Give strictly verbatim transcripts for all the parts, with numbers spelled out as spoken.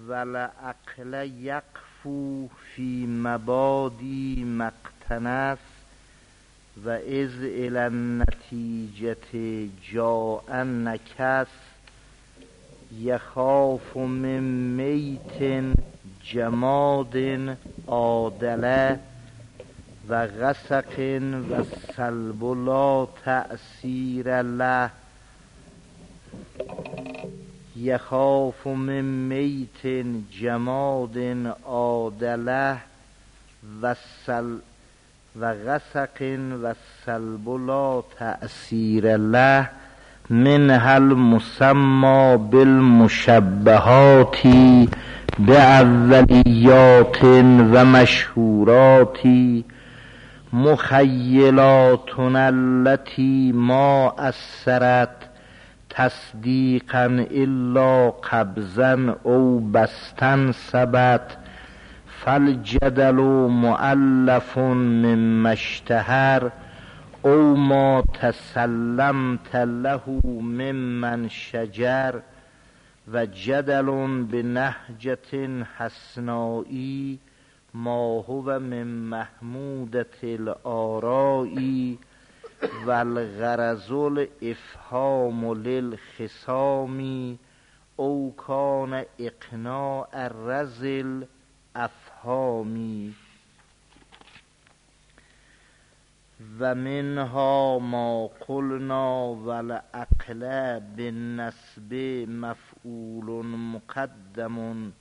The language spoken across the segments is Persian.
والعقل یقفو فی مبادی مقتنس و از الی النتیجة جاء نکس یخاف من میت جماد عادله و غسق و سلب لا تأثیر له یخاف من میت جماد عادله و سل و غسق و سلب لا تأثیر له منها المسمى بالمشبهات باولیات و مشهورات مخیلات التي ما اثرت تصدیقا الا قبضا او بسطا ثبت فالجدل مؤلف مما اشتهر او ما تسلمت له ممن شجر و جدل بنهجة حسنائی ما هو من محمودة الآراء والغرض الافهام للخصام او کان اقناع الرذل افهامی و منها ما قلنا والعقل بالنسب مفعول مقدم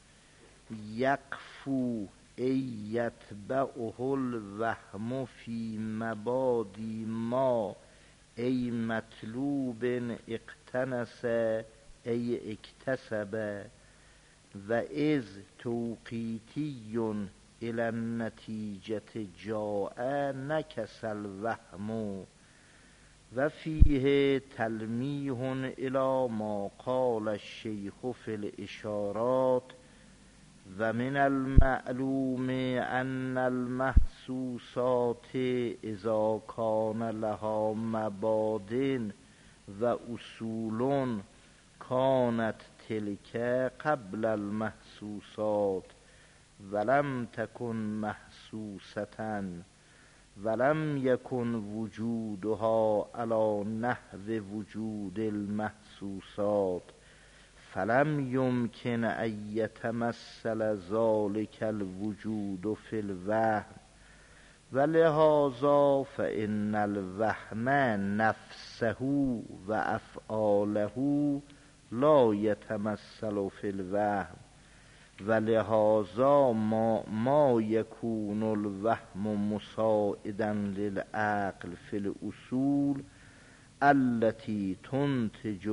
یقفو ای یتبعه الوهم فی مبادی ما ای مطلوب اقتنس ای اکتسب و از توقیتی الى النتیجة جاء نکس الوهم و فیه تلمیح الى ما قال الشیخ فی الاشارات و من المعلوم ان المحسوسات اذا کان لها مباد و اصول کانت تلک قبل المحسوسات ولم تکن محسوسة ولم یکن وجودها علی نحو وجود المحسوسات فلم یمکن ان یتمثل ذلک الوجود فی الوهم ولهذا فان الوهم نفسه و افعاله لا یتمثل فی الوهم ولهذا ما, ما یکون الوهم مساعدا للعقل فی الاصول التي تنتج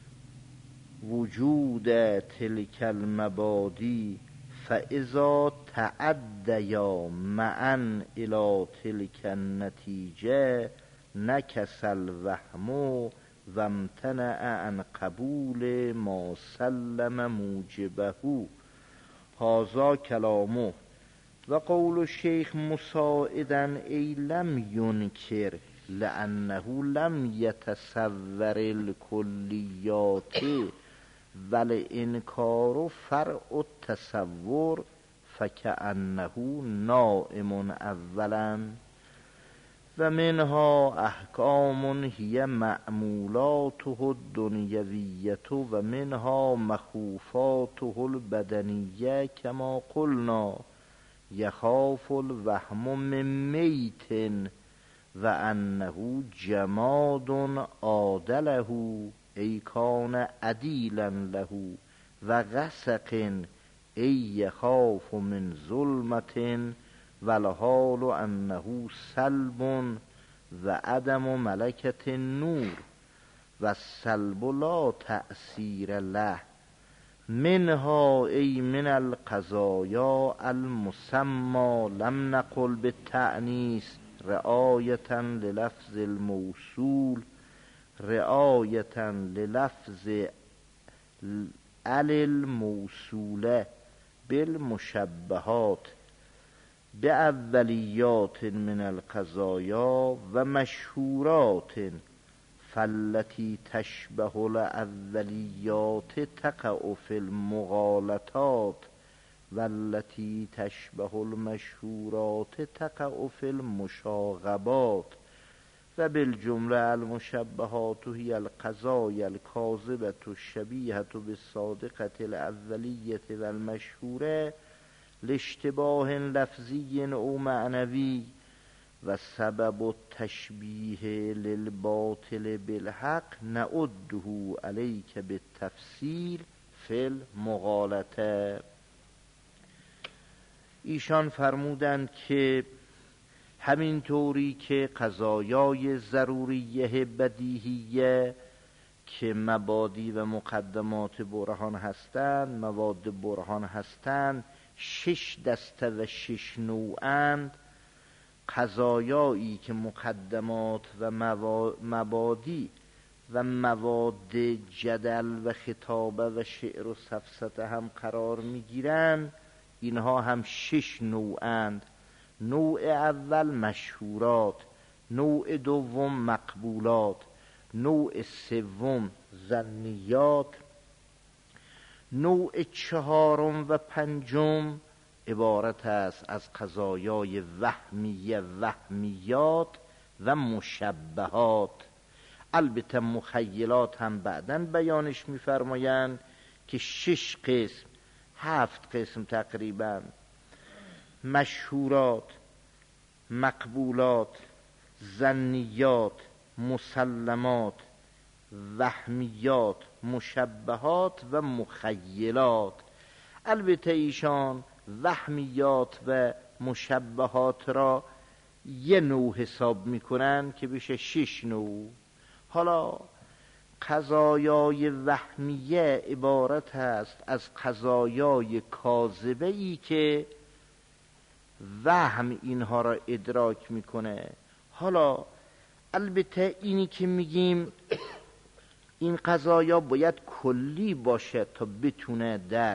وجود تلك المبادی فاذا تعدیا معا الى تلك النتیجه نکس الوهم و امتنع عن قبول ما سلم موجبه هذا کلامه و قول الشیخ مساعدا ای لم ینکر لانه لم یتصور الکلیات والانکار فرع التصور فکأنه نائم اولا و منها احکام هی معمولاته الدنیویة و منها مخوفاته البدنیه کما قلنا یخاف الوهم من میت و انه جماد عادله ای کان عدیلا له و غسق ای یخاف من ظلمة والحال انه سلب و عدم ملکة النور و السلب لا تأثیر له منها ای من القضایا المسمى لم نقل بالتأنیث رعایة للفظ الموصول رعایة للفظ ال الموصوله بالمشبهات باولیات من القضایا و مشهورات فالتی تشبه الاولیات تقع فی المغالطات والتی تشبه المشهورات تقع فی المشاغبات و بالجمله المشبهات هی القضایا الکاذبة الشبیهة بالصادقة الاولیة و المشهوره لاشتباه لفظی او معنوی و سبب التشبیه للباطل بالحق نعده علیک بالتفصیل فی المغالطه. ایشان فرمودند که همین طوری که قضایای ضروریه بدیهیه که مبادی و مقدمات برهان هستند، مواد برهان هستند، شش دسته و شش نوعند. قضایایی که مقدمات و مبادی و مواد جدل و خطابه و شعر و سفسطه هم قرار میگیرند، اینها هم شش نوعند. نوع اول مشهورات، نوع دوم مقبولات، نوع سوم ظنیات، نوع چهارم و پنجم عبارت است از قضایای وهمیه وهمیات و مشبهات. البته مخیلات هم بعداً بیانش می‌فرمایند که شش قسم، هفت قسم تقریباً: مشهورات، مقبولات، ظنیات، مسلمات، وهمیات، مشبهات و مخیلات. البته ایشان وهمیات و مشبهات را یه نوع حساب میکنن که بشه شش نوع. حالا قضایای وهمیه عبارت است از قضایای کاذبه ای که وهم اینها را ادراک میکنه. حالا البته اینی که میگیم این قضایا باید کلی باشه تا بتونه در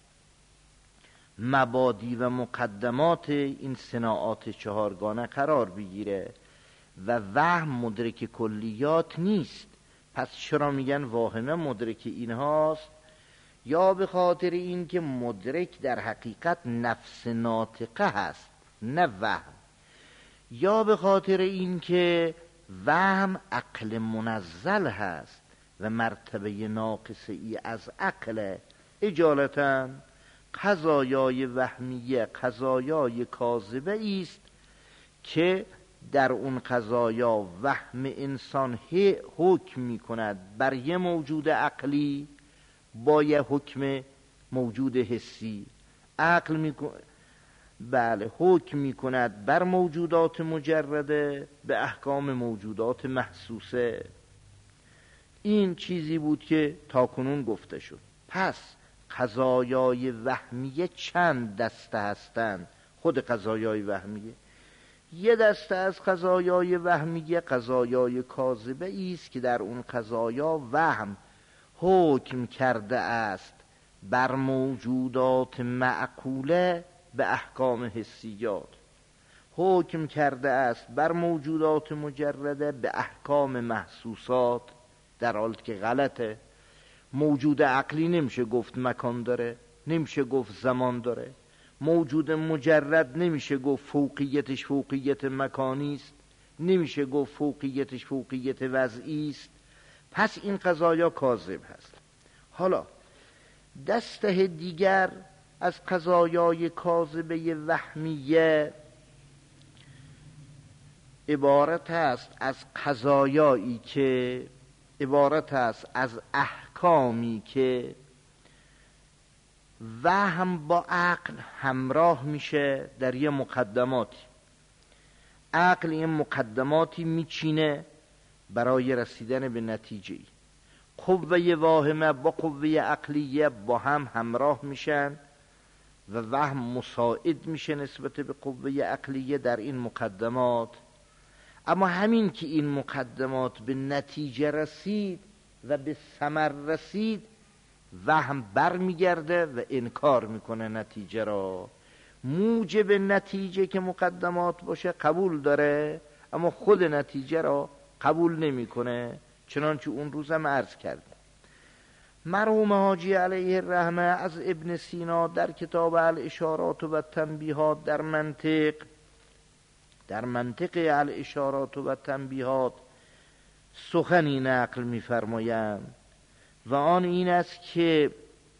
مبادی و مقدمات این صناعات چهارگانه قرار بگیره و وهم مدرک کلیات نیست. پس چرا میگن واهمه مدرک اینهاست؟ یا به خاطر این که مدرک در حقیقت نفس ناطقه هست نه وهم، یا به خاطر این که وهم عقل منزل هست و مرتبه ناقصه ای از عقل. اجالتا قضایای وهمیه قضایای کاذبه است که در اون قضایا وهم انسان حکم می کند بر یه موجود عقلی با یه حکم موجود حسی. عقل می کند بله حکم می کند بر موجودات مجرده به احکام موجودات محسوسه. این چیزی بود که تاکنون گفته شد. پس قضایای وهمیه چند دسته هستند؟ خود قضایای وهمیه یه دسته از قضایای وهمیه قضایای کاذبه است که در اون قضایا وهم حکم کرده است بر موجودات معقوله به احکام حسیات، حکم کرده است بر موجودات مجرده به احکام محسوسات، در حالی که غلطه. موجود عقلی نمیشه گفت مکان داره، نمیشه گفت زمان داره. موجود مجرد نمیشه گفت فوقیتش فوقیت مکانی است، نمیشه گفت فوقیتش فوقیت وضعی است. پس این قضایا کاذب هست. حالا دسته دیگر از قضایای کاذبه وهمیه عبارت است از قضایایی که عبارت است از احکامی که وهم با عقل همراه میشه در یه مقدماتی. عقل این مقدماتی میچینه برای رسیدن به نتیجه. قوه واهمه با قوه عقلیه با هم همراه میشن و وهم مساعد میشه نسبت به قوه عقلیه در این مقدمات. اما همین که این مقدمات به نتیجه رسید و به ثمر رسید، وهم بر میگرده و انکار میکنه نتیجه را. موجب نتیجه که مقدمات باشه قبول داره، اما خود نتیجه را قبول نمیکنه. چنانچه اون روزم عرض کردم. مرحوم حاجی علیه الرحمه از ابن سینا در کتاب الاشارات و تنبیهات در منطق در منطق الاشارات و تنبیهات سخنی نقل می‌فرمایند و آن این است که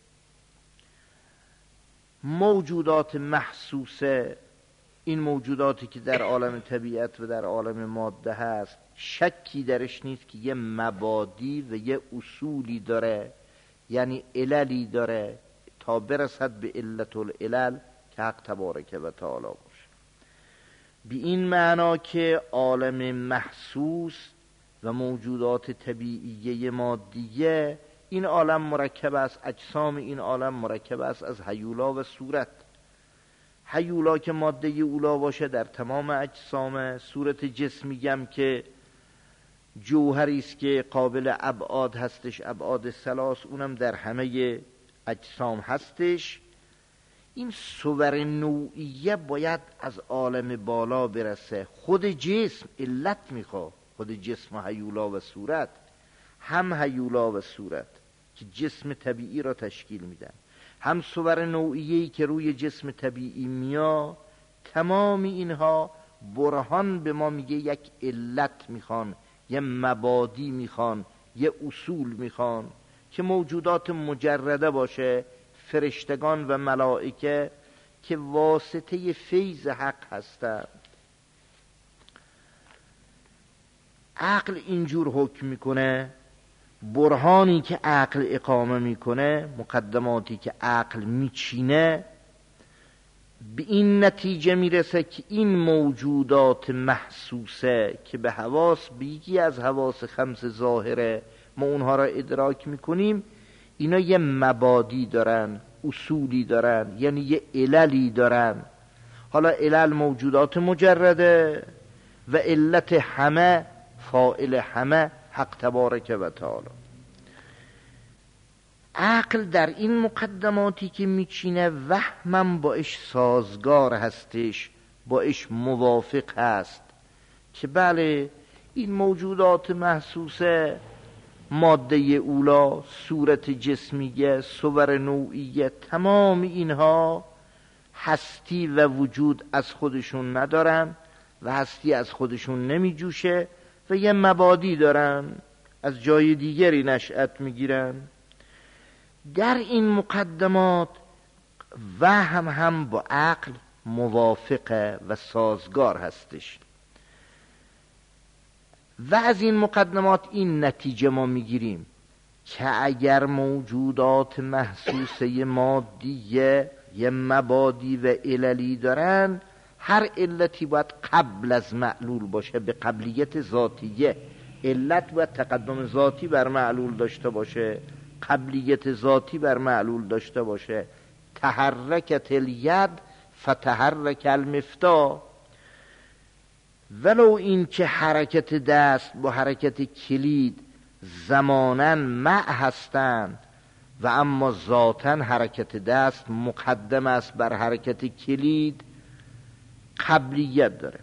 موجودات محسوسه، این موجوداتی که در عالم طبیعت و در عالم ماده هست، شکی درش نیست که یه مبادی و یه اصولی داره، یعنی عللی داره تا برسد به علت العلل که حق تبارک و تعالی باشه. به این معنا که عالم محسوس و موجودات طبیعیه مادیه، این عالم مرکب است، اجسام این عالم مرکب است از هیولا و صورت. هیولا که ماده اولا باشه در تمام اجسام، صورت جسمیگم که جوهری است که قابل ابعاد هستش، ابعاد ثلاث، اونم در همه اجسام هستش. این صور نوعیه باید از عالم بالا برسه. خود جسم علت میخواد، خود جسم هیولا و صورت، هم هیولا و صورت که جسم طبیعی را تشکیل میدن، هم صور نوعیه‌ای که روی جسم طبیعی میاد. تمام اینها برهان به ما میگه یک علت میخوان، یه مبادی میخوان، یه اصول میخوان که موجودات مجرده باشه، فرشتگان و ملائکه که واسطه فیض حق هستند. عقل اینجور حکم میکنه، برهانی که عقل اقامه میکنه، مقدماتی که عقل میچینه، به این نتیجه میرسه که این موجودات محسوسه که به حواس، به یکی از حواس خمس ظاهره ما اونها را ادراک میکنیم، اینا یه مبادی دارن، اصولی دارن، یعنی یه عللی دارن. حالا علل موجودات مجرده و علت همه، فاعل همه حق تبارک و تعالی. عقل در این مقدماتی که میچینه وهمم باش سازگار هستش، باش موافق هست که بله این موجودات محسوسه، ماده اولا، صورت جسمیه، صور نوعیه، تمام اینها هستی و وجود از خودشون ندارن و هستی از خودشون نمی جوشه و یه مبادی دارن، از جای دیگری نشأت میگیرن. در این مقدمات وهم هم با عقل موافقه و سازگار هستش و از این مقدمات این نتیجه ما میگیریم که اگر موجودات محسوسه مادیه یه مبادی و عللی دارن، هر علتی باید قبل از معلول باشه، به قبلیت ذاتیه. علت باید تقدم ذاتی بر معلول داشته باشه، قبلیت ذاتی بر معلول داشته باشه. تحرکت الید فتحرک المفتاح، ولو این که حرکت دست با حرکت کلید زماناً مع هستند و اما ذاتاً حرکت دست مقدم است بر حرکت کلید، قبلیت داره.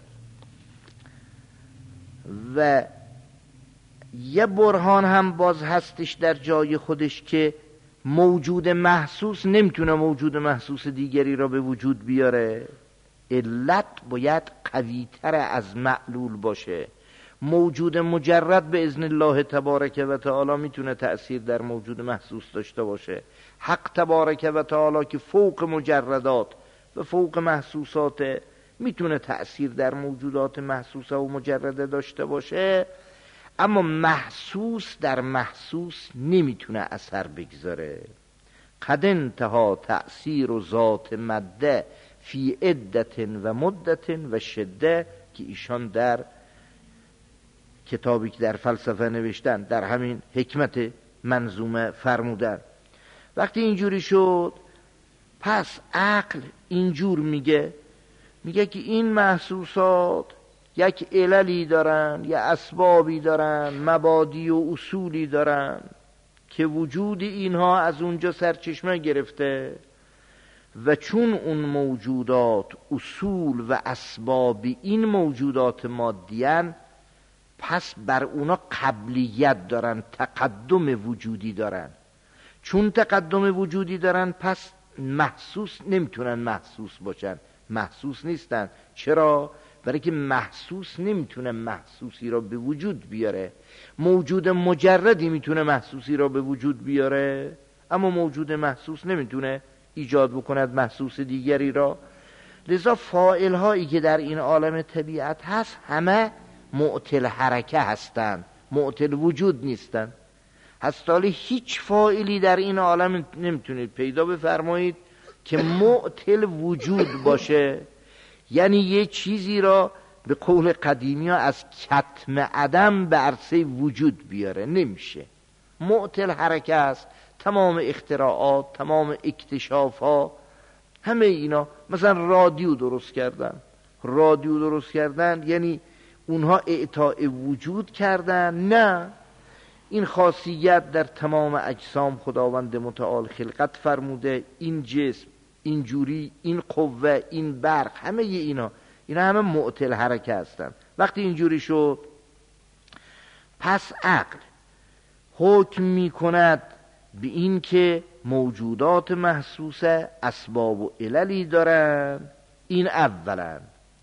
و یه برهان هم باز هستش در جای خودش که موجود محسوس نمیتونه موجود محسوس دیگری را به وجود بیاره. علت باید قوی‌تر از معلول باشه. موجود مجرد به اذن الله تبارک و تعالی میتونه تأثیر در موجود محسوس داشته باشه. حق تبارک و تعالی که فوق مجردات و فوق محسوسات میتونه تأثیر در موجودات محسوسه و مجرده داشته باشه، اما محسوس در محسوس نمیتونه اثر بگذاره. قد انتها تأثیر و ذات مده فی عدت و مدت و شده، که ایشان در کتابی که در فلسفه نوشتن در همین حکمت منظومه فرمودن. وقتی اینجوری شد، پس عقل اینجور میگه میگه که این محسوسات یک عللی دارن، یک اسبابی دارن، مبادی و اصولی دارن که وجود اینها از اونجا سرچشمه گرفته و چون اون موجودات اصول و اسباب این موجودات مادیان، پس بر اونا قبلیت دارن، تقدم وجودی دارن. چون تقدم وجودی دارن پس محسوس نمیتونن محسوس باشن، محسوس نیستن. چرا؟ برای که محسوس نمیتونه محسوسی را به وجود بیاره. موجود مجردی میتونه محسوسی را به وجود بیاره، اما موجود محسوس نمیتونه ایجاد بکند محسوس دیگری را. لذا فاعل هایی که در این عالم طبیعت هست همه معطل حرکه هستند، معطل وجود نیستند. هستالی هیچ فاعلی در این عالم نمیتونید پیدا بفرمایید که معطل وجود باشه، یعنی یه چیزی را به قول قدیمی ها از کتم عدم به عرصه وجود بیاره، نمیشه. معطل حرکه است. تمام اختراعات، تمام اکتشافات، همه اینا، مثلا رادیو درست کردن، رادیو درست کردن یعنی اونها اعطاء وجود کردن؟ نه، این خاصیت در تمام اجسام خداوند متعال خلقت فرموده. این جسم اینجوری، این قوه، این برق، همه اینا اینا همه معطل حرکه هستن. وقتی اینجوری شد پس عقل حکم می کند به این که موجودات محسوسه اسباب و عللی دارن، این اولا.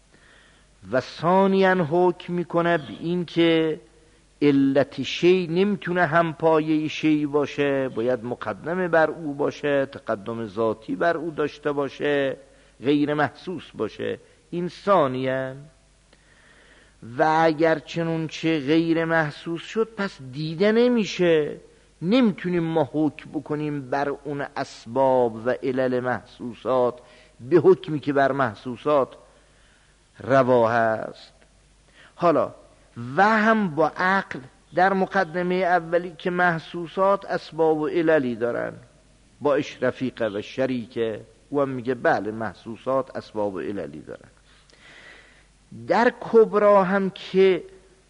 و ثانیاً حکم میکنه به این که علت شی نمیتونه هم پایه شی باشه، باید مقدمه بر او باشه، تقدم ذاتی بر او داشته باشه، غیر محسوس باشه. این ثانیاً. و اگر چنون چه غیر محسوس شد پس دیده نمیشه، نمیتونیم ما حکم بکنیم بر اون اسباب و علل محسوسات به حکمی که بر محسوسات روا هست. حالا وهم با عقل در مقدمه اولی که محسوسات اسباب و عللی دارن، با اش رفیقه و شریکه، او هم میگه بله محسوسات اسباب و عللی دارن. در کبرا هم که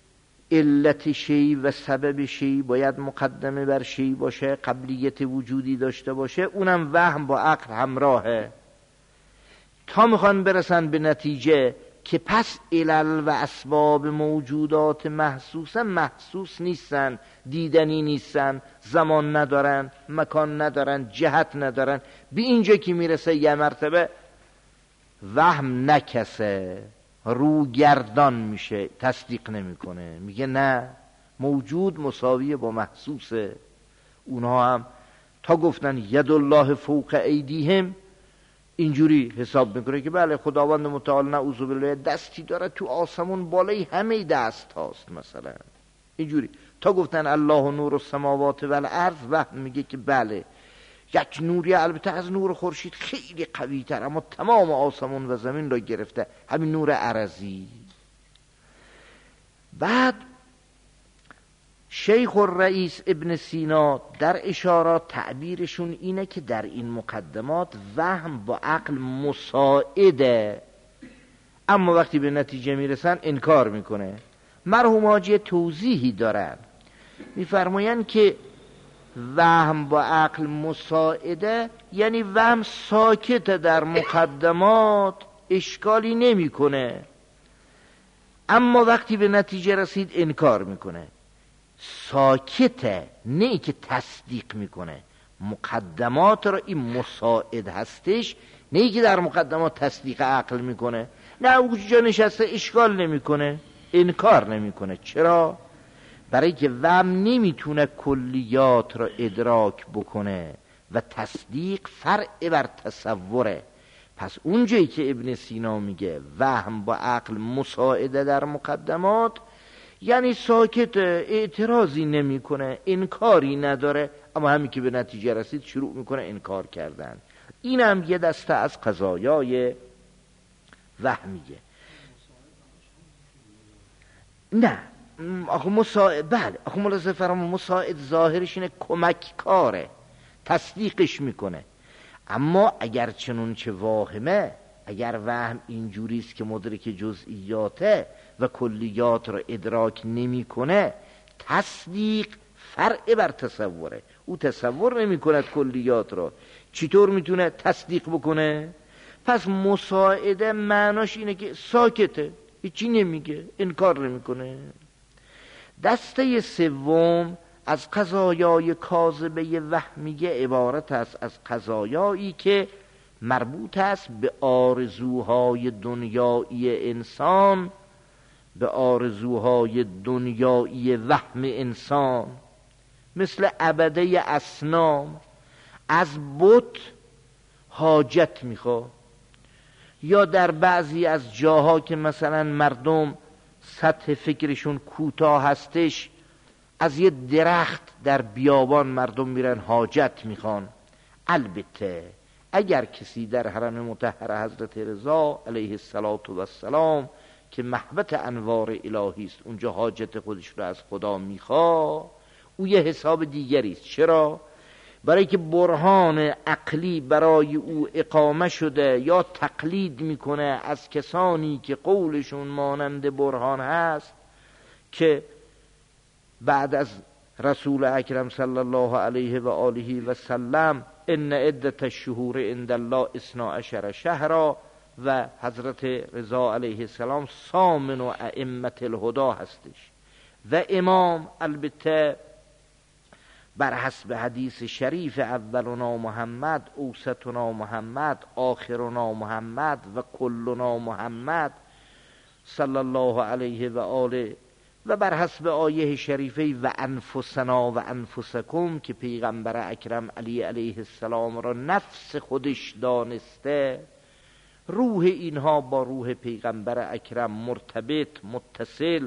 علت شی و سبب شی باید مقدمه بر شی باشه، قبلیت وجودی داشته باشه، اونم وهم با عقل همراهه، تا میخوان برسن به نتیجه که پس علل و اسباب موجودات محسوسن محسوس نیستن، دیدنی نیستن، زمان ندارن، مکان ندارن، جهت ندارن. به اینجا که میرسه یه مرتبه وهم نکسه، رو گردان میشه، تصدیق نمیکنه، میگه نه، موجود مساویه با محسوسه. اونها هم تا گفتن ید الله فوق ایدیهم اینجوری حساب میکنه که بله خداوند متعال نعوذ بالله دستی داره تو آسمون بالای همه دست هاست، مثلا اینجوری. تا گفتن الله نور السماوات و الارض و میگه که بله یک نوری البته از نور خورشید خیلی قوی تر، اما تمام آسمون و زمین را گرفته، همین نور عرضی. بعد شیخ الرئیس ابن سینا در اشارات تعبیرشون اینه که در این مقدمات وهم با عقل مساعده، اما وقتی به نتیجه میرسن انکار میکنه. مرحوم حاجی توضیحی دارن، میفرماین که وهم با عقل مساعده یعنی وهم ساکت در مقدمات، اشکالی نمیکنه، اما وقتی به نتیجه رسید انکار میکنه. ساکته، نه ای که تصدیق میکنه. مقدمات را این مساعد هستش، نه ای که در مقدمات تصدیق عقل میکنه. نه اونجا نشسته اشکال نمیکنه، انکار نمیکنه. چرا؟ برای که وهم نمیتونه کلیات را ادراک بکنه و تصدیق فرع بر تصوره. پس اونجایی که ابن سینا میگه وهم با عقل مساعده در مقدمات، یعنی ساکت، اعتراضی نمیکنه، انکاری نداره، اما همین که به نتیجه رسید شروع میکنه انکار کردن. این هم یه دسته از قضایای وهمیه. نه آخه مساعد، بله آخه ملاحظه فرمون مساعد ظاهرش اینه کمک کاره، تصدیقش میکنه. اما اگر چنون چه واهمه، اگر وهم اینجوریست که مدرک جزئیاته و کلیات را ادراک نمیکنه، تصدیق فرع بر تصوره. او تصور نمیکند کلیات را، چطور میتونه تصدیق بکنه؟ پس مساعده معناش اینه که ساکته، هیچی نمیگه، انکار نمیکنه. دسته سوم از قضایای کاذبه وهمیه عبارت است از قضایایی که مربوط است به آرزوهای دنیایی انسان، به آرزوهای دنیایی وهم انسان، مثل عبده اصنام. از بت حاجت میخواد، یا در بعضی از جاها که مثلا مردم سطح فکرشون کوتاه هستش، از یه درخت در بیابان مردم میرن حاجت میخوان. البته اگر کسی در حرم مطهر حضرت رضا علیه السلام که محبت انوار الهی است اونجا حاجت خودش رو از خدا میخواد، او یه حساب دیگری است. چرا؟ برای که برهان عقلی برای او اقامه شده، یا تقلید میکنه از کسانی که قولشون مانند برهان هست، که بعد از رسول اکرم صلی الله علیه و آله و سلم ان عدت الشهور عند الله اثنا عشر شهرا، و حضرت رضا علیه السلام سامن و ائمه الهدی هستش و امام. البته بر حسب حدیث شریف اولنا محمد، اوسطنا محمد، آخرنا محمد و کلنا محمد صلی الله علیه و آله، و بر حسب آیه شریفه و انفسنا و انفسکم که پیغمبر اکرم علی علیه السلام را نفس خودش دانسته، روح اینها با روح پیغمبر اکرم مرتبط متصل.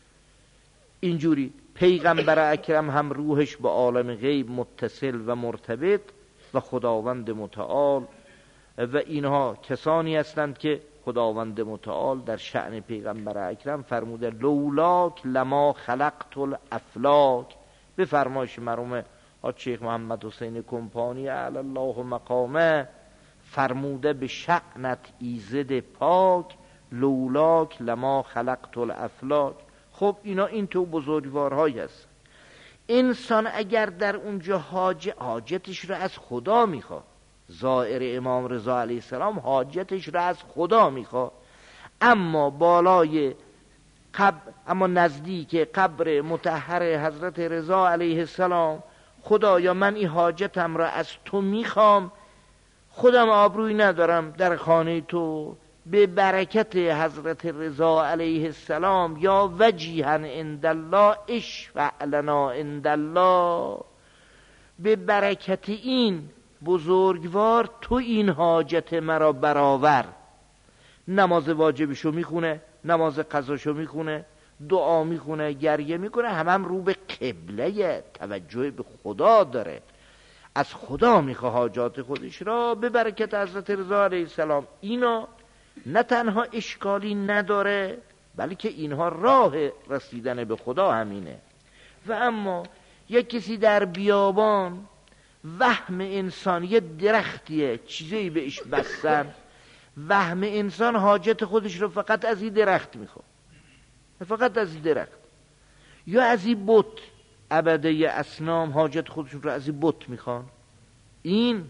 اینجوری پیغمبر اکرم هم روحش با عالم غیب متصل و مرتبط و خداوند متعال، و اینها کسانی هستند که خداوند متعال در شأن پیغمبر اکرم فرموده لولاک لما خلقت الافلاک، به فرمایش مرحوم حاج شیخ محمد حسین کمپانی اعلی الله مقامه فرموده به شأنت ایزد پاک لولاک لما خلقت الافلاک. خب اینا این تو بزرگوارهایی هست. انسان اگر در اونجا حاجت حاجتش رو از خدا میخواد، زائر امام رضا علیه السلام حاجتش رو از خدا میخواد، اما بالای قبر، اما نزدیک قبر مطهر حضرت رضا علیه السلام، خدایا من این حاجتم را از تو میخوام، خودم آبروی ندارم در خانه تو، به برکت حضرت رضا علیه السلام یا وجیها عند الله اشفع لنا عند الله، به برکت این بزرگوار تو این حاجت مرا برآور. نماز واجبشو میخونه، نماز قضاشو میخونه، دعا میخونه، گریه میکنه، هم هم رو به قبله، توجه به خدا داره، از خدا میخواه حاجات خودش را به برکت حضرت رضا علیه السلام. اینا نه تنها اشکالی نداره، بلکه اینها راه رسیدن به خدا همینه. و اما یک کسی در بیابان وهم انسان یه درختیه چیزی بهش بستن، وهم انسان حاجت خودش رو فقط از این درخت میخواد، فقط از این درخت، یا از این بت، عبده اصنام حاجت خودشون رو از این بت میخوان. این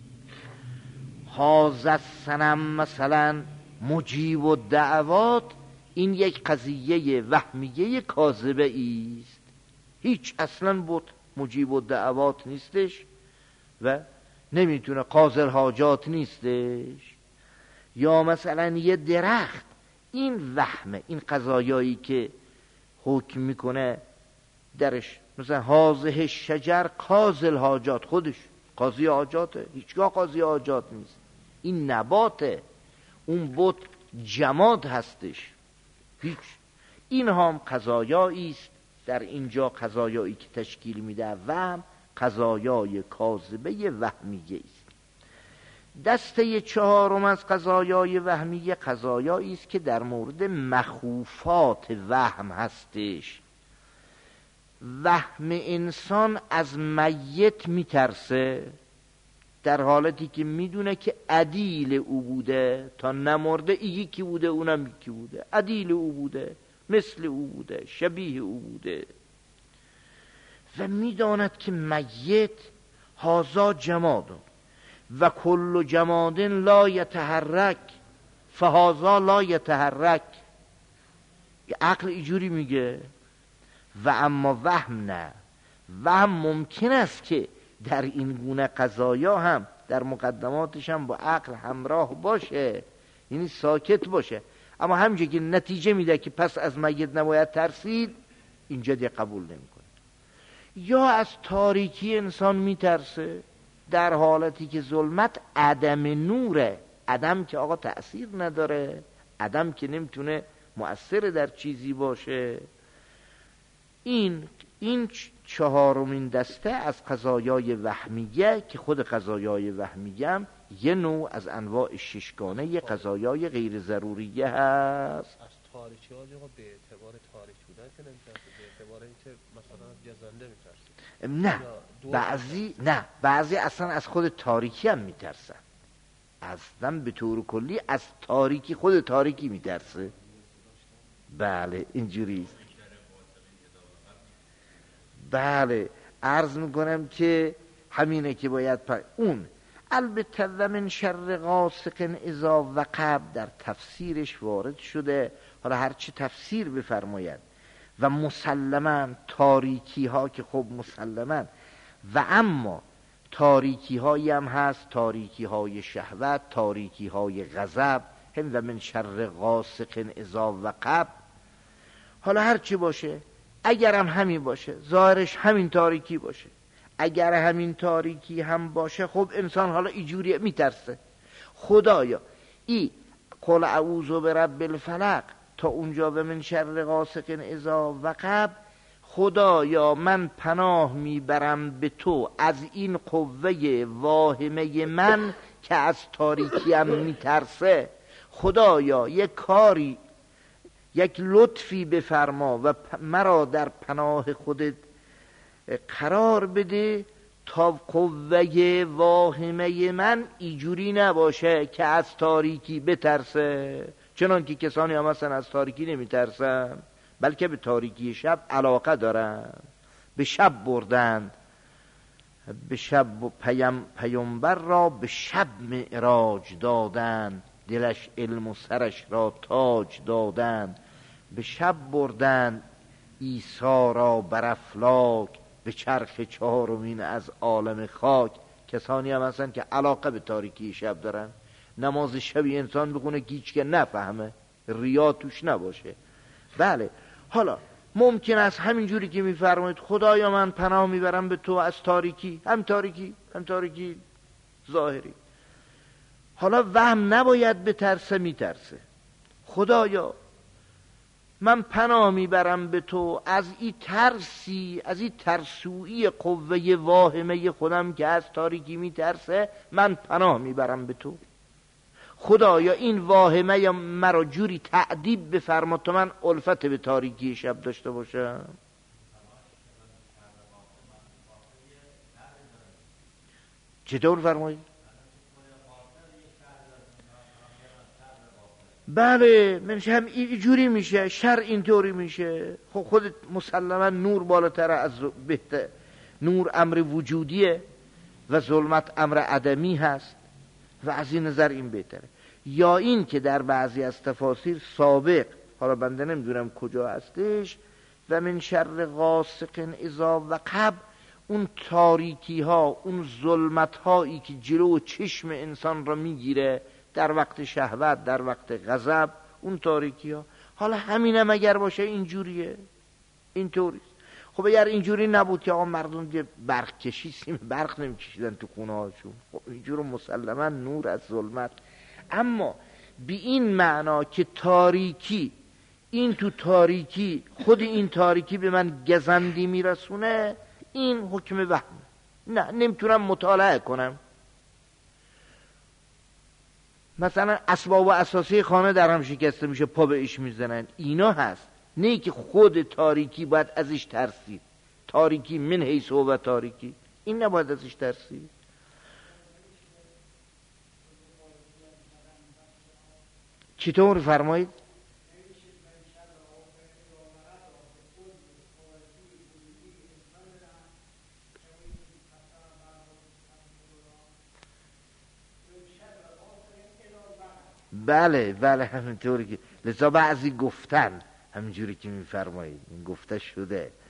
حاضر سنم مثلا مجیب و دعوات، این یک قضیه وهمیه کاذبه ایست، هیچ اصلا بت مجیب و دعوات نیستش و نمیتونه قاضی حاجات نیستش. یا مثلا یه درخت، این وهمه، این قضایایی که حکم میکنه درش، مثلا حاضه شجر قاضی حاجات، خودش قاضی حاجاته، هیچگاه قاضی حاجات نیست، این نباته، اون بت جماد هستش، هیچ. این هم قضایایی است در اینجا، قضایایی که تشکیل میده وهم، قضایای کاذبه وهمیه است. دسته چهارم از قضایای وهمیه قضایایی است که در مورد مخوفات وهم هستش. وهم انسان از میت میترسه در حالتی که میدونه که عدیل او بوده، تا نمرده ای یکی بوده اونم یکی بوده، عدیل او بوده، مثل او بوده، شبیه او بوده، و میداند که میت هازا جماد و کل جماد لا یتحرک فهازا لا یتحرک. عقل اینجوری میگه و اما وهم نه. وهم ممکن است که در این گونه قضایا هم در مقدماتش هم با عقل همراه باشه، یعنی ساکت باشه، اما همینجا که نتیجه میده که پس از میت نباید ترسید، اینجا دیگه قبول نمیکنه. یا از تاریکی انسان میترسه در حالتی که ظلمت عدم نوره، عدم که آقا تأثیر نداره، عدم که نمیتونه مؤثر در چیزی باشه. این این چهارمین دسته از قضایای وهمیه که خود قضایای وهمیه هم یه نوع از انواع ششگانه قضایای غیر ضروریه هست. از تاریکی ها به اعتبار تاریک بودن که نمیترسه، به اعتبار اینکه مثلا گزنده میترسه. نه بعضی نه بعضی اصلا از خود تاریکی هم میترسن، اصلا به طور کلی از تاریکی، خود تاریکی میترسه. بله اینجوری است. بله عرض میکنم که همینه که باید پر... اون البته و من شر غاسق اذا وقب در تفسیرش وارد شده، حالا هرچی تفسیر بفرماید. و مسلما تاریکی ها که خب مسلما، و اما تاریکی هایی هم هست، تاریکی های شهوت، تاریکی های غضب، هم و من شر غاسق اذا وقب. حالا هرچی باشه، اگرم همین باشه، ظاهرش همین تاریکی باشه، اگر همین تاریکی هم باشه، خب انسان حالا اینجوری میترسه خدایا ای قل اعوذ برب الفلق تا اونجا و من شر غاسق اذا وقب، خدایا من پناه میبرم به تو از این قوه واهمه من که از تاریکیم میترسه. خدایا یک کاری، یک لطفی بفرما و مرا در پناه خودت قرار بده تا قوه واهمه من اینجوری نباشه که از تاریکی بترسه. چنان که کسانی هم مثلا از تاریکی نمیترسن، بلکه به تاریکی شب علاقه دارن، به شب بردند، به شب پیم پیامبر را به شب معراج دادند، دلش علم و سرش را تاج دادند، به شب بردند عیسی را بر افلاک، به چرخ چهارمین از عالم خاک. کسانی هم هستن که علاقه به تاریکی شب دارن، نماز شبی انسان بخونه که هیچ که نفهمه، ریا توش نباشه. بله حالا ممکن است همینجوری که میفرمایید خدایا من پناه میبرم به تو از تاریکی، هم تاریکی هم تاریکی ظاهری، حالا وهم نباید به ترسه، میترسه خدایا من پناه میبرم به تو از این ترسی، از این ترسویی قوه واهمه خودم که از تاریکی میترسه، من پناه میبرم به تو. خدایا این واهمه مرا جوری تعذیب بفرما تا من الفت به تاریکی شب داشته باشم. چطور فرمایید؟ بله منش هم اینجوری میشه، شر اینطوری میشه. خب خودت مسلما نور بالاتر از بهتر، نور امر وجودیه و ظلمت امر عدمی هست و از این نظر این بهتره. یا این که در بعضی از تفاسیر سابق، حالا بنده نمیدونم کجا هستش، و من شر غاسق اذا وقب، اون تاریکی ها، اون ظلمت هایی که جلو چشم انسان را میگیره در وقت شهوت، در وقت غضب، اون تاریکی ها. حالا همینم اگر باشه اینجوریه، اینطوریست. خب اگر اینجوری نبود که آقا مردم دیگه برق کشیدیم، برق نمیکشیدن تو خونه هاشون، خب اینجور مسلما نور از ظلمت. اما بی این معنا که تاریکی، این تو تاریکی، خود این تاریکی به من گزندی میرسونه، این حکم وهم. نه نمیتونم مطالعه کنم. مثلا اسباب و اساسی خانه در هم شکسته میشه، پا به ایش میزنن، اینا هست. نه که خود تاریکی باید ازش ترسید. تاریکی من حیث و تاریکی، این نباید ازش ترسید. چطور فرمایید؟ بله بله همینطوری که لذا بعضی گفتن همینجوری که میفرمایید، این گفته شده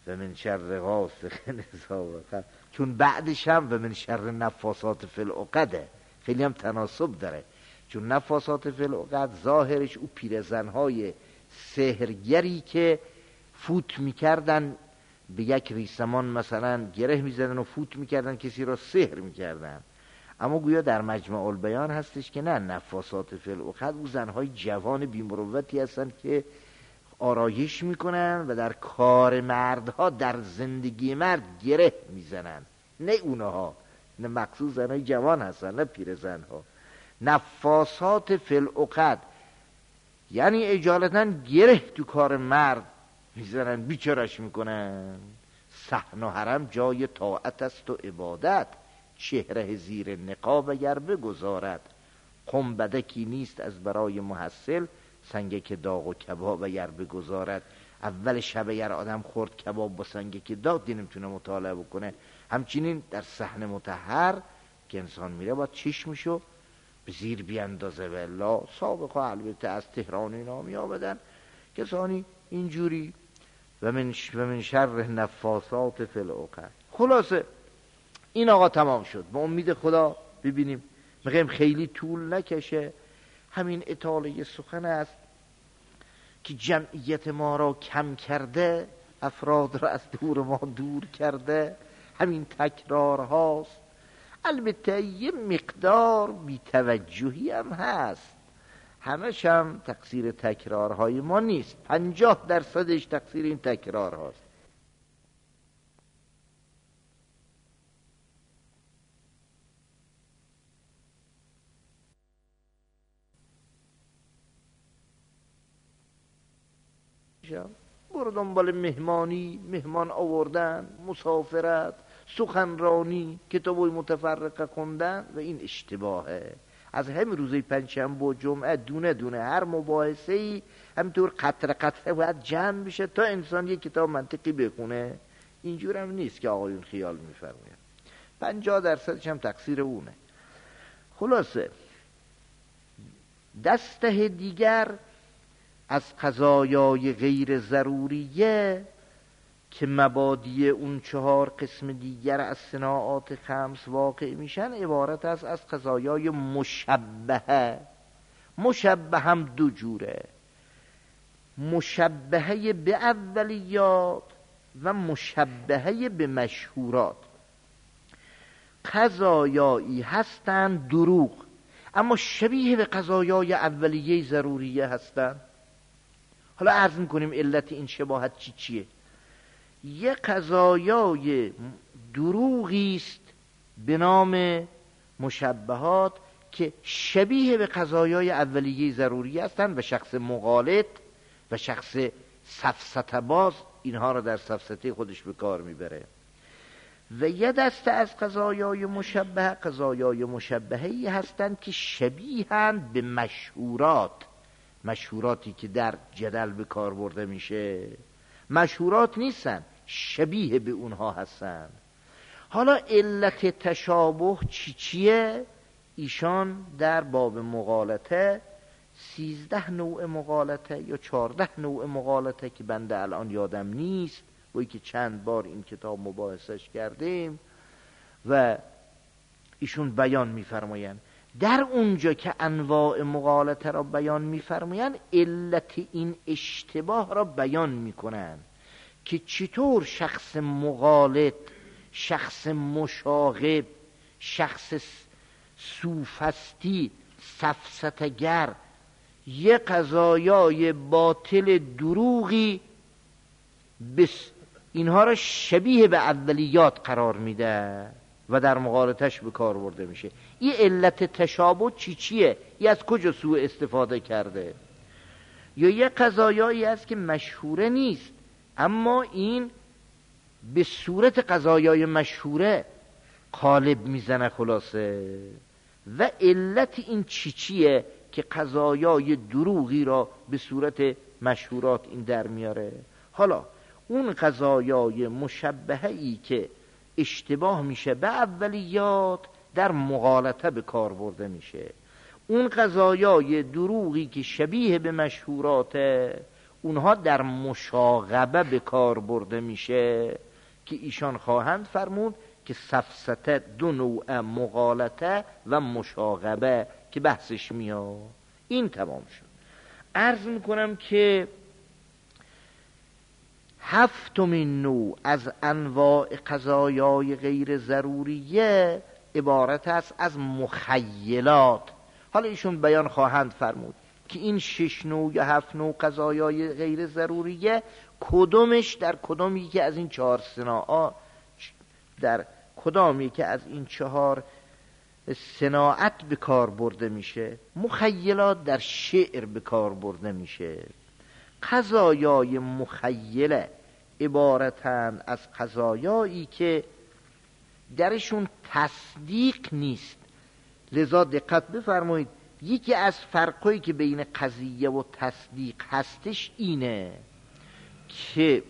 و من شر غاسق اذا وقب، چون بعدش هم و من شر نفاسات فی العقده خیلی هم تناسب داره، چون نفاسات فی العقد ظاهرش او پیرزنهای سحرگری که فوت میکردن به یک ریسمان مثلا گره میزدن و فوت میکردن، کسی را سحر میکردن. اما گویا در مجمع البیان هستش که نه، نفاسات فی العقد او زنهای جوان بی‌مروتی هستن که آرایش میکنن و در کار مردها، در زندگی مرد گره میزنن، نه اونها، نه مخصوص زنهای جوان هستن، نه پیر زنها. نفاسات فی العقد یعنی اجالتا گره تو کار مرد میزنن، بیچارش میکنن. صحن و حرم جای طاعت است و عبادت، چهره زیر نقاب اگر بگذارد. قم بدکی نیست از برای محصل، سنگک داغ و کباب اگر بگذارد. اول شب اگر آدم خورد کباب با سنگک داغ دی نمیتونه مطالعه بکنه. همچنین در صحن مطهر که انسان میره باید چشمشو به زیر بیاندازه. والله سابقا البته از تهران اینا می آمدن کسانی اینجوری. و من و من شر نفاسات فی العقد. خلاصه این آقا تمام شد. با امید خدا ببینیم میگم خیلی طول نکشه. همین اطاله سخن است که جمعیت ما را کم کرده، افراد را از دور ما دور کرده. همین تکرار هاست. البته یه مقدار بی‌توجهی هم هست، همش هم تقصیر تکرارهای ما نیست. پنجاه درصدش تقصیر این تکرار هاست. برو دنبال مهمانی، مهمان آوردن، مسافرت، سخنرانی، کتابای متفرقه خوندن و این اشتباهه. از همین روزی پنجشنبه و جمعه دونه دونه هر مباحثه‌ای همینطور قطره قطره باید جمع بشه تا انسان یک کتاب منطقی بخونه. اینجور هم نیست که آقایون خیال می‌فرمایند. پنجاه درصدش هم تقصیر اونه. خلاصه دسته دیگر از قضایای غیر ضروریه که مبادی اون چهار قسم دیگر از صناعات خمس واقع میشن عبارت است از قضایای مشبهه. مشبه هم دو جوره، مشبهه به اولیات و مشبهه به مشهورات. قضایایی هستند دروغ اما شبیه به قضایای اولیه ضروریه هستند. حالا عرض میکنیم علت این شباهت چی چیه. یه قضایای دروغی است به نام مشبهات که شبیه به قضایای اولیه ضروری هستند و شخص مغالط و شخص سفسطه باز اینها را در سفسطه خودش به کار میبره. و یه دسته از قضایای مشبه، قضایای مشبهه‌ای هستند که شبیهند به مشهورات. مشهوراتی که در جدل به کار برده میشه مشهورات نیستن، شبیه به اونها هستن. حالا علت تشابه چی چیه؟ ایشان در باب مغالطه سیزده نوع مغالطه یا چارده نوع مغالطه که بنده الان یادم نیست، وی که چند بار این کتاب مباحثش کردیم و ایشون بیان میفرمایند. در اونجا که انواع مغالطه را بیان میفرمایند علت این اشتباه را بیان میکنن که چطور شخص مغالط، شخص مشاغب، شخص سوفستی، سفسطه‌گر یه قضایای باطل دروغی بس اینها را شبیه به اولیات قرار میده و در مغالطش به کار برده میشه. این علت تشابه چی چیه؟ این از کجا سوء استفاده کرده؟ یا یه قضایایی است که مشهوره نیست اما این به صورت قضایای مشهوره قالب میزنه. خلاصه و علت این چی چیه که قضایای دروغی را به صورت مشهورات این در میاره؟ حالا اون قضایای مشبهه‌ای که اشتباه میشه به اولیات در مغالطه به کار برده میشه. اون قضایای دروغی که شبیه به مشهوراته اونها در مشاغبه به کار برده میشه که ایشان خواهند فرمود که سفسطه دو نوع مغالطه و مشاغبه که بحثش میاد. این تمام شد. عرض میکنم که هفتمین نوع از انواع قضایای غیر ضروریه عبارت است از مخیلات. حالا ایشون بیان خواهند فرمود که این شش نوع یا هفت نوع قضایای غیر ضروریه کدومش در کدوم یکی از این چهار صناعات، در کدام یکی از این چهار صناعت به کار برده میشه. مخیلات در شعر به کار برده میشه. قضایای مخیله عبارتند از قضایایی که درشون تصدیق نیست. لذا دقت بفرمایید، یکی از فرقایی که بین قضیه و تصدیق هستش اینه که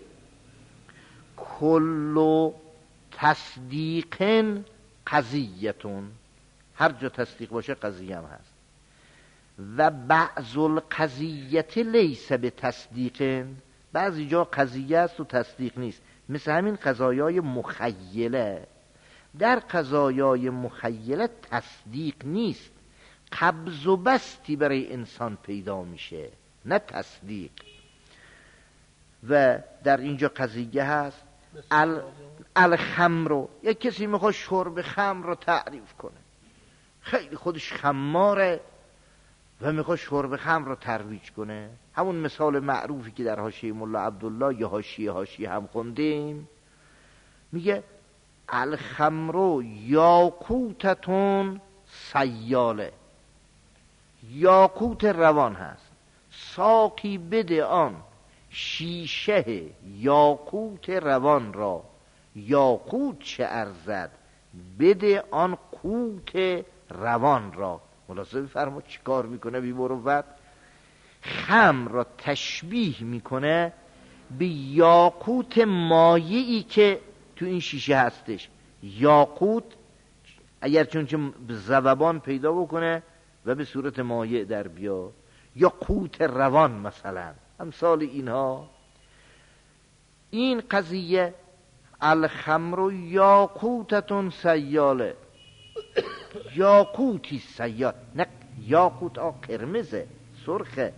کل تصدیق قضیتون، هر جا تصدیق باشه قضیه هم هست، و بعض القضیت لیس به تصدیق، بعضی جا قضیه است و تصدیق نیست. مثل همین قضایای مخیله. در قضایای مخیله تصدیق نیست، قبض و بستی برای انسان پیدا میشه، نه تصدیق. و در اینجا قضیه هست ال الخمر. یک کسی میخواد شرب خمر رو تعریف کنه، خیلی خودش خماره و میخواد شرب خمر رو ترویج کنه. همون مثال معروفی که در حاشیه ملا عبدالله یا حاشیه حاشیه هم خوندیم، میگه الخمر یاقوتتون سیاله. یاقوت روان هست، ساقی بده آن شیشه یاقوت روان را. یاقوت چه ارزد بده آن قوت روان را. ملاحظه بفرمایید چی کار میکنه بی مروت. خمر را تشبیه میکنه به یاقوت مایعی که تو این شیشه هستش. یاقوت اگر چونچه ذوبان پیدا بکنه و به صورت مایع در بیا، یا قوت روان مثلا، امثال اینها. این قضیه الخمر یاقوتتون سیاله، یاقوتی سیال، نه یاقوت آ قرمزه سرخه.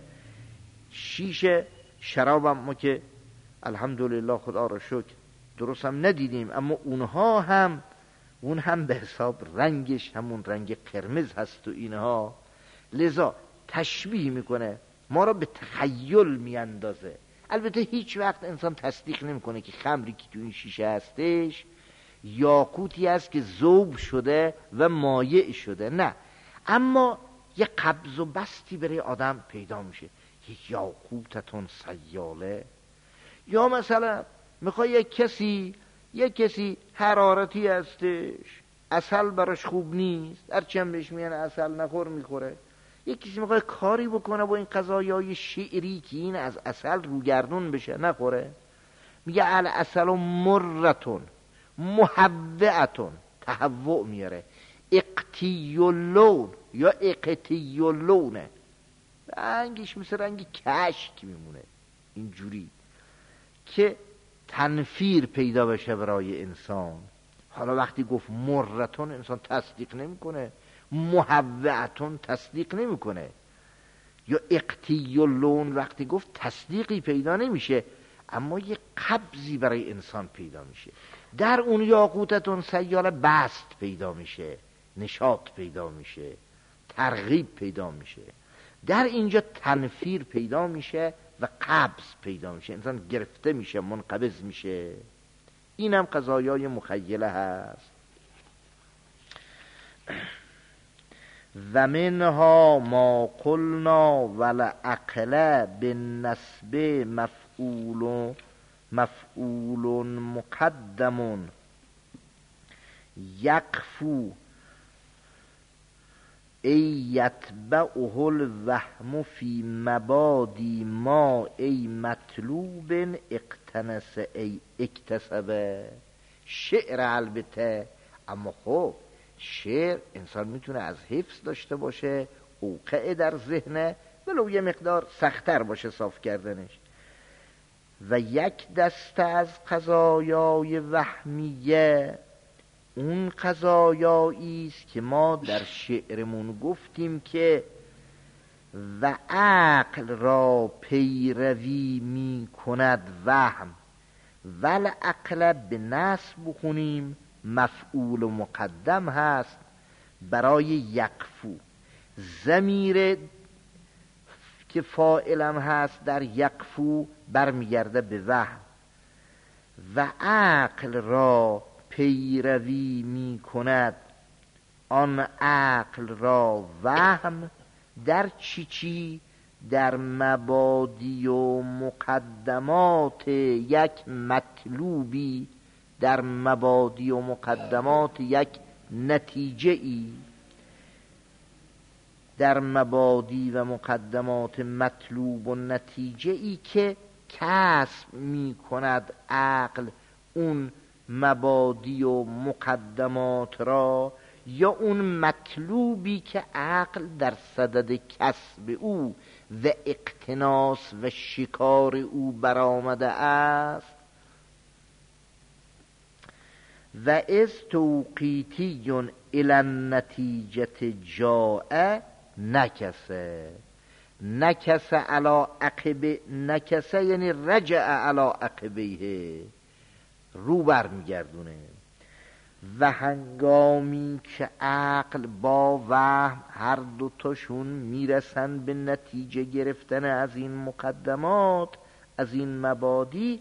شیشه شراب هم ما که الحمدلله خدا را شکر درست هم ندیدیم، اما اونها هم اون هم به حساب رنگش همون رنگ قرمز هست و اینها. لذا تشبیه میکنه، ما را به تخیل میاندازه. البته هیچ وقت انسان تصدیق نمیکنه که خمری که تو این شیشه هستش یاقوتی است که ذوب شده و مایع شده، نه، اما یه قبض و بستی برای آدم پیدا میشه. یک یاقوتتون سیاله. یا مثلا میخوای یک کسی یک کسی حرارتی هستش، عسل براش خوب نیست، هرچند بهش میگن عسل نخور میخوره. یک کسی میخواد کاری بکنه با این قضایای شعری که این از عسل روگردون بشه، نخوره. میگه العسل مرتون محوعتون، تهوع میاره. اقتیلون یا اقتیلونه، رنگش مثل رنگ کشک میمونه، اینجوری که تنفیر پیدا بشه برای انسان. حالا وقتی گفت مرتون انسان تصدیق نمیکنه، محوعتون تصدیق نمیکنه، یا اقتیلون وقتی گفت تصدیقی پیدا نمیشه، اما یه قبضی برای انسان پیدا میشه. در اون یاقوتتون سیاله بست پیدا میشه، نشاط پیدا میشه، ترغیب پیدا میشه. در اینجا تنفیر پیدا میشه و قبض پیدا میشه، انسان گرفته میشه، منقبض میشه. این هم قضایای مخیله هست. و منها ما قلنا ولعقل بالنسب مفعول مفعول مقدم یقفو ای یتبعه الوهم فی مبادی ما ای مطلوب اقتنس ای اکتسبه. شعر البته، اما خب شعر انسان میتونه از حفظ داشته باشه، اوقع در ذهنه، ولو یه مقدار سخت‌تر باشه صاف کردنش. و یک دسته از قضایای وهمیه اون قضایایی است که ما در شعرمون گفتیم که و عقل را پیروی می کند وهم ول عقل به نصب بخونیم مفعول و مقدم هست برای یقفو. ضمیر که فاعلم هست در یقفو برمیگرده به وهم و عقل را پیروی می کند آن عقل را وهم در چی چی؟ در مبادی و مقدمات یک مطلوبی، در مبادی و مقدمات یک نتیجه ای، در مبادی و مقدمات مطلوب و نتیجه ای که کسب می کند عقل اون مبادی و مقدمات را، یا اون مطلوبی که عقل در صدد کسب او و اقتناس و شکار او برآمده است. و از توقیتی الی النتیجه جاء نکسه نکسه علی عقبه، نکسه یعنی رجع علی عقبه، رو بر میگردونه. و هنگامی که عقل با وهم هر دوتاشون میرسن به نتیجه گرفتن از این مقدمات، از این مبادی،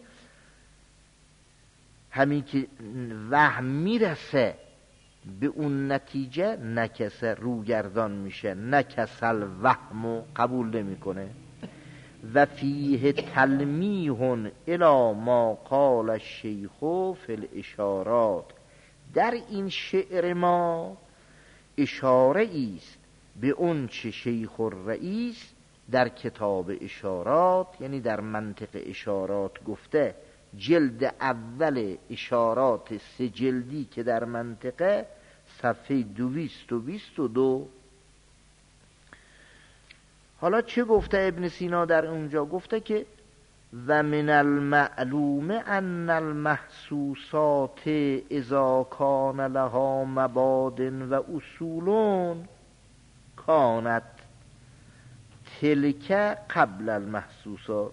همین که وهم میرسه به اون نتیجه نکسه روگردان میشه، نکسل وهمو قبول نمیکنه. و فیه تلمیح الی ما قال الشیخ فی الاشارات، در این شعر ما اشاره است به اون چه شیخ الرئیس در کتاب اشارات، یعنی در منطق اشارات گفته، جلد اول اشارات سه جلدی که در منطقه، صفحه دویست و بیست و دو. حالا چه گفته ابن سینا در اونجا؟ گفته که و من المعلوم ان المحسوسات اذا کان لها مباد و اصول کانت تلک قبل المحسوسات.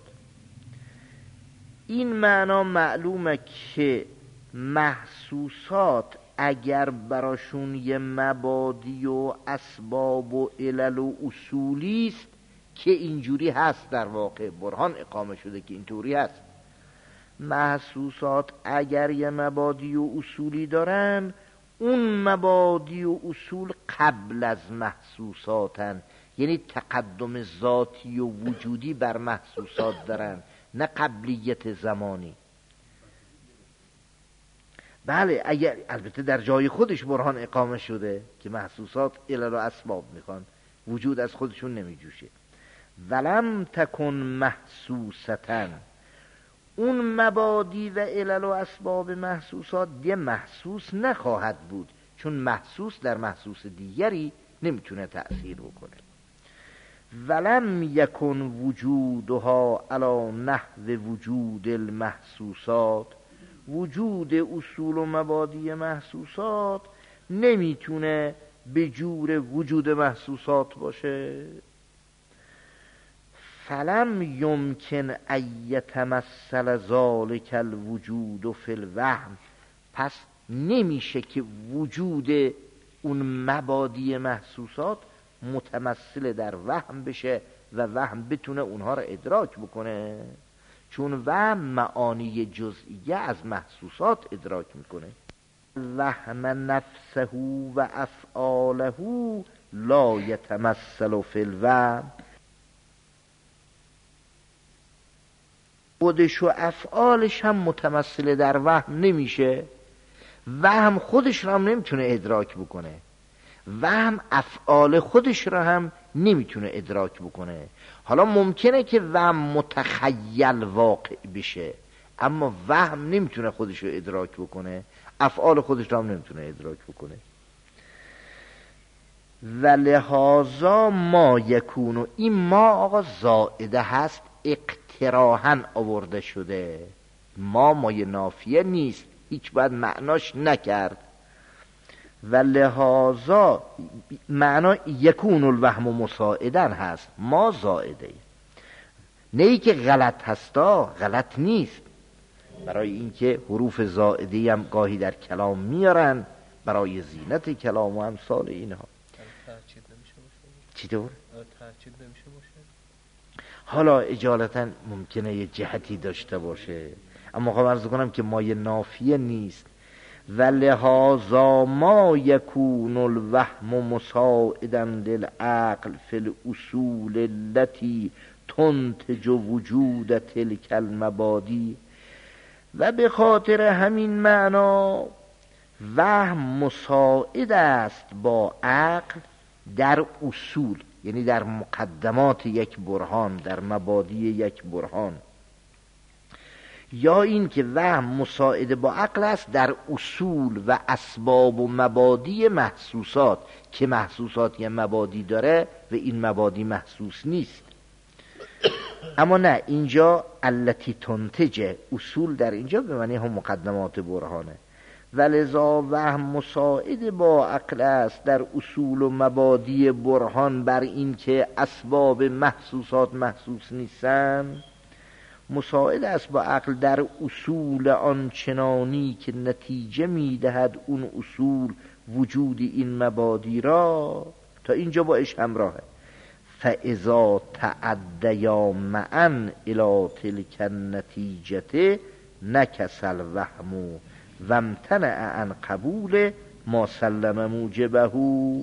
این معنا معلومه که محسوسات اگر براشون یه مبادی و اسباب و علل و اصولی است که اینجوری هست، در واقع برهان اقامه شده که اینطوری هست، محسوسات اگر یه مبادی و اصولی دارن، اون مبادی و اصول قبل از محسوساتن، یعنی تقدم ذاتی و وجودی بر محسوسات دارن، نه قبلیت زمانی. بله، اگر البته در جای خودش برهان اقامه شده که محسوسات علل و اسباب میخوان، وجود از خودشون نمیجوشه. ولم تکن محسوستن، اون مبادی و علل و اسباب محسوسات دیگه محسوس نخواهد بود، چون محسوس در محسوس دیگری نمیتونه تأثیر بکنه. ولم یکن وجودها علی نحو وجود المحسوسات، وجود اصول و مبادی محسوسات نمیتونه به جور وجود محسوسات باشه. فلم یمکن ان یتمثل ذلک الوجود فی الوهم، پس نمیشه که وجود اون مبادی محسوسات متمثل در وهم بشه و وهم بتونه اونها را ادراک بکنه، چون وهم معانی جزئیه از محسوسات ادراک میکنه. وهم نفسه و افعاله لا یتمثل فی الوهم، خودش و افعالش هم متمثل در وهم نمیشه، وهم خودش را هم نمیتونه ادراک بکنه، وهم افعال خودش را هم نمیتونه ادراک بکنه. حالا ممکنه که وهم متخیل واقع بشه، اما وهم نمیتونه خودش رو ادراک بکنه، افعال خودش را هم نمیتونه ادراک بکنه. و لحاظا ما یکونو، این ما آقا زائده هست اقتراحاً آورده شده، ما مایه نافیه نیست، هیچ باید معناش نکرد. و لحاظا معنا یکون الوهم مساعداً هست، ما زائده ایم. نه ای که غلط هستا، غلط نیست، برای اینکه حروف زائده‌ای هم گاهی در کلام میارن برای زینت کلام و امثال اینها. چطور؟ حالا اجالتا ممکنه یه جهتی داشته باشه، اما خواهم عرض کنم که مایه نافیه نیست. و لحاظا ما یکون الوهم مساعدا للعقل فی الاصول التي تنتج وجود تلک المبادی. و به خاطر همین معنا وهم مساعد است با عقل در اصول، یعنی در مقدمات یک برهان، در مبادی یک برهان. یا این که وهم مساعد با عقل است در اصول و اسباب و مبادی محسوسات، که محسوسات یا مبادی داره و این مبادی محسوس نیست. اما نه، اینجا التی تنتج، اصول در اینجا به معنی هم مقدمات برهانه. ولذا وهم مساعد با عقل است در اصول و مبادی برهان بر این که اسباب محسوسات محسوس نیستن. مساعد است با عقل در اصول آنچنانی که نتیجه میدهد اون اصول وجود این مبادی را. تا اینجا باش همراهه. فاذا تعدیا معا الی تلک النتیجه نکس الوهم و امتنع عن قبول ما سلم موجبه.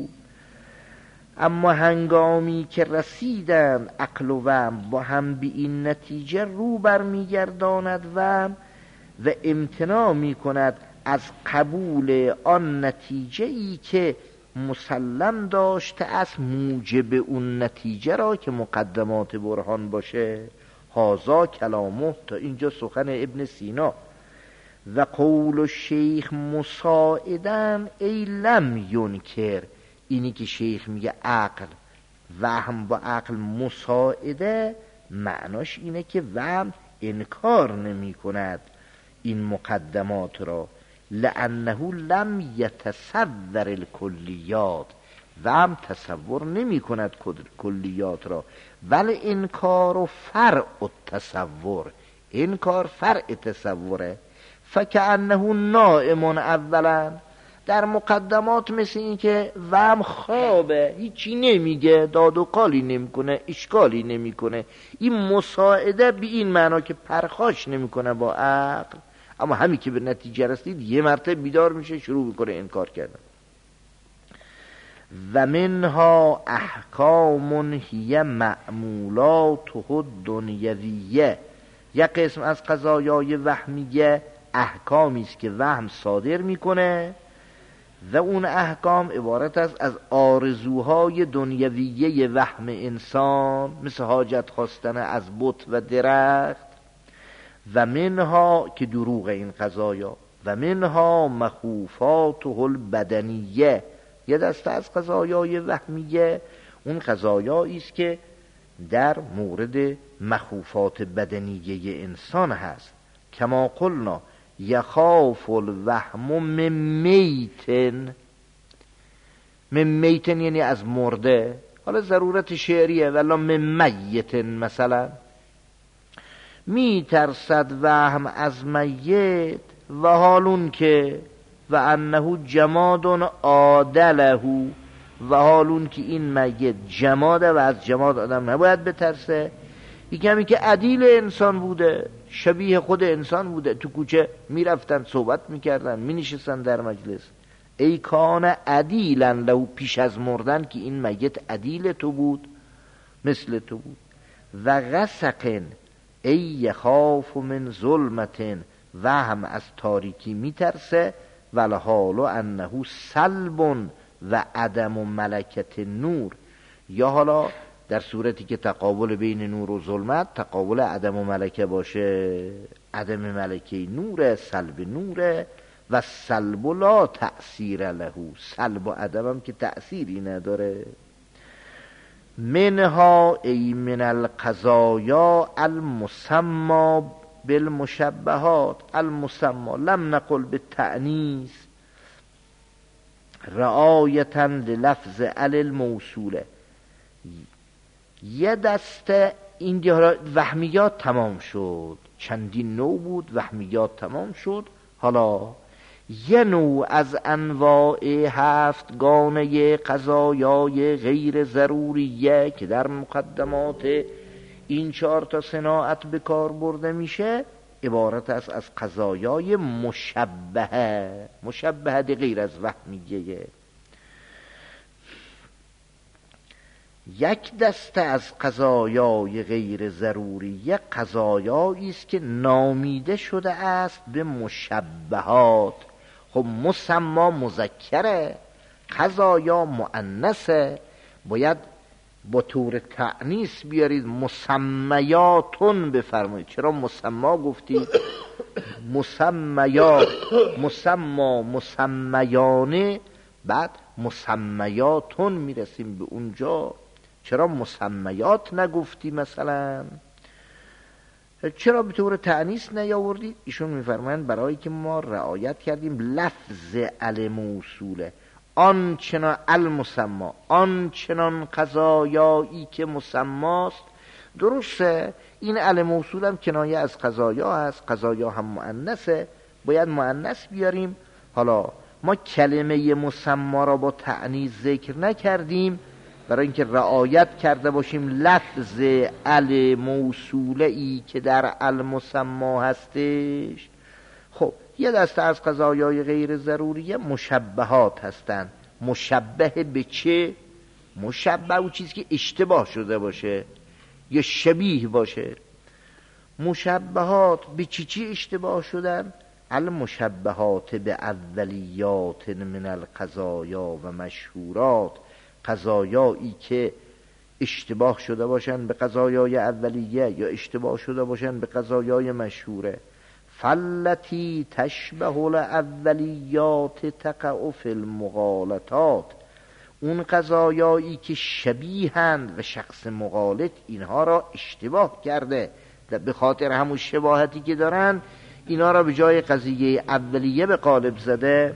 اما هنگامی که رسیدند عقل و وهم با هم به این نتیجه رو برمیگرداند وهم و امتناع می کند از قبول آن نتیجه ای که مسلم داشته است موجب اون نتیجه را که مقدمات برهان باشه. هازا کلامه، تا اینجا سخن ابن سینا. و قول الشیخ مساعداً ای لم ینکر، اینی که شیخ میگه عقل وهم با عقل مساعده، معناش اینه که وهم انکار نمی کند این مقدمات را. لانه لم یتصور الکلیات، وهم تصور نمی کند کلیات را. ولی انکار و فرع التصور، انکار فرع تصوره. فکأنه نائم اولا، در مقدمات مثل این که وهم خوابه، هیچی نمیگه، داد و قالی نمیکنه، اشکالی نمیکنه. این مساعده به این معنا که پرخاش نمیکنه با عقل، اما همین که به نتیجه رسید یه مرتبه بیدار میشه، شروع میکنه انکار کردن. و منها احکام هی معمولات دنیویه، یک قسم از قضایای وهمیه احکامی است که وهم صادر میکنه و اون احکام عبارت است از آرزوهای دنیویه وهم انسان، مثل حاجت خواستن از بت و درخت. و منها، که دروغ این قضایا، و منها مخوفاته البدنیه، یه دسته از قضایای وهمیه اون قضایایی است که در مورد مخوفات بدنیه انسان هست. کما قلنا یخاف الوهم من میتن، من میتن یعنی از مرده، حالا ضرورت شعریه، ولا من میتن مثلا. می ترسد وهم از میت و حالون که و انه جماد عادله، و حالون که این میت جماده و از جماد آدم نباید بترسه. یکی که عدیل انسان بوده، شبیه خود انسان بوده، تو کوچه می رفتن صحبت می کردن، می نشستن در مجلس. ای کان عدیلا لو، پیش از مردن که این میت عدیل تو بود، مثل تو بود. و غسقن ای یخاف من ظلمتن، و هم از تاریکی می ترسه. ولحال انه سلب و عدم و ملکت نور، یا حالا در صورتی که تقابل بین نور و ظلمت تقابل عدم و ملکه باشه، عدم ملکه نوره، سلب نوره. و سلب لا تأثیر له، سلب و عدم هم که تأثیری نداره. منها ای من القضایا المسمى بالمشبهات. المسمى لم نقل بالتأنیث رعایتا للفظ ال الموصوله. یه دسته این وهمیات تمام شد، چندین نوع بود، وهمیات تمام شد. حالا یه نوع از انواع هفتگانه قضایای غیر ضروریه که در مقدمات این چهار تا صناعت به کار برده میشه عبارت است از قضایای مشبهه. مشبهه دی غیر از وهمیه. یک دسته از قضایای غیر ضروریه قضایایی است که نامیده شده است به مشبهات. خب مسما مذکره، قضایا مؤنثه، باید با طور تأنیث بیارید، مسمیاتون بفرمایید. چرا مسما گفتید؟ مسمیات، مسما مسمیانه، بعد مسمیاتون میرسیم به اونجا. چرا مسمیات نگفتی مثلا؟ چرا به طور تأنیث نیاوردید؟ ایشون میفرمایند برای که ما رعایت کردیم لفظ ال موصوله، آن چنان المسما، آن چنان قضایایی که مسماست. درسته این ال موصول هم کنایه از قضایا هست، قضایا هم مؤنثه، باید مؤنث بیاریم. حالا ما کلمه مسما را با تأنیث ذکر نکردیم برای اینکه رعایت کرده باشیم لفظ ال موصوله ای که در المسما هستش. خب یه دسته از قضایای غیر ضروریه مشبهات هستند. مشبه به چه؟ مشبه او چیزی که اشتباه شده باشه یا شبیه باشه. مشبهات به چی چی اشتباه شدن؟ المشبهات به اولیات من القضایا و مشهورات، قضایایی که اشتباه شده باشن به قضایای اولیه یا اشتباه شده باشن به قضایای مشهوره. فلتی تشبه الاولیات تقع فی المغالطات، اون قضایایی که شبیهند و شخص مغالط اینها را اشتباه کرده، به خاطر همون شباهتی که دارن اینا را به جای قضیه اولیه به قالب زده.